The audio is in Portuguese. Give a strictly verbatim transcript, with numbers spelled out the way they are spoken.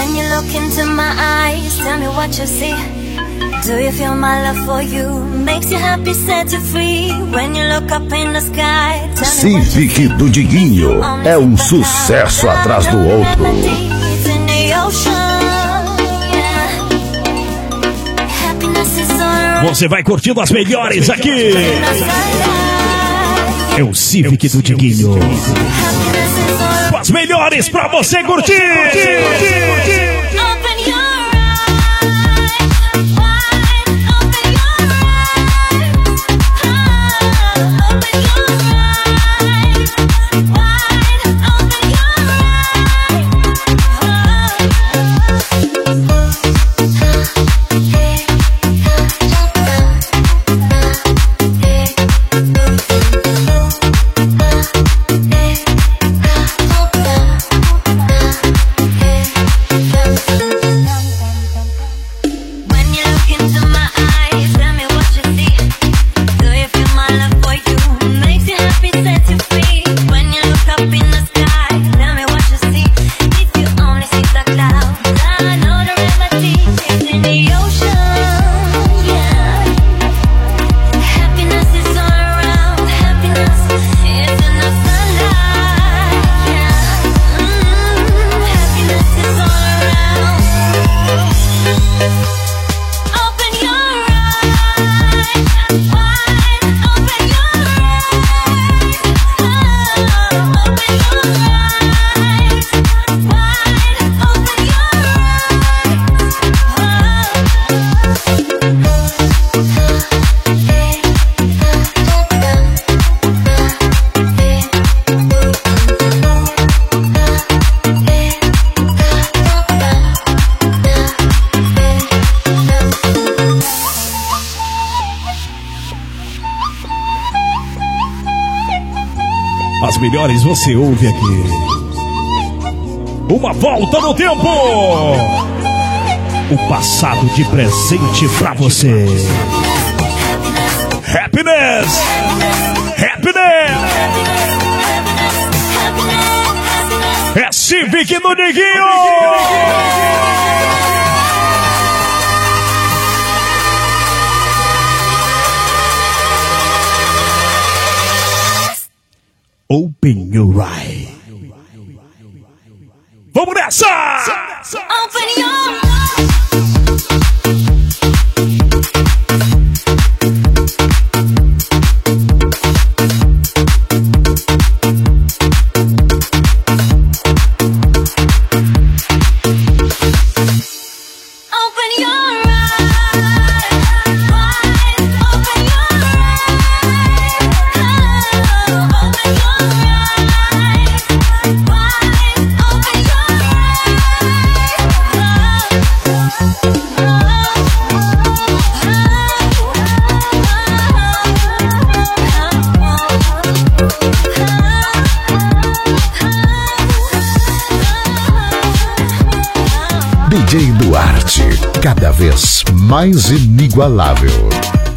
When you look into my eyes, tell me what you see. Do you feel my love for you? Makes you happy, set you free. When you look up in the sky, tell me what you see. Civic do Diguinho é um sucesso atrás do outro. Você vai curtindo as melhores aqui. É o Civic do Diguinho. As melhores pra você curtir. As melhores você ouve aqui. Uma volta no tempo. O passado de presente pra você. Happiness. Happiness. É Civic do Diguinho. Open your eye. Vamos nessa! Open your D J Duarte, cada vez mais inigualável.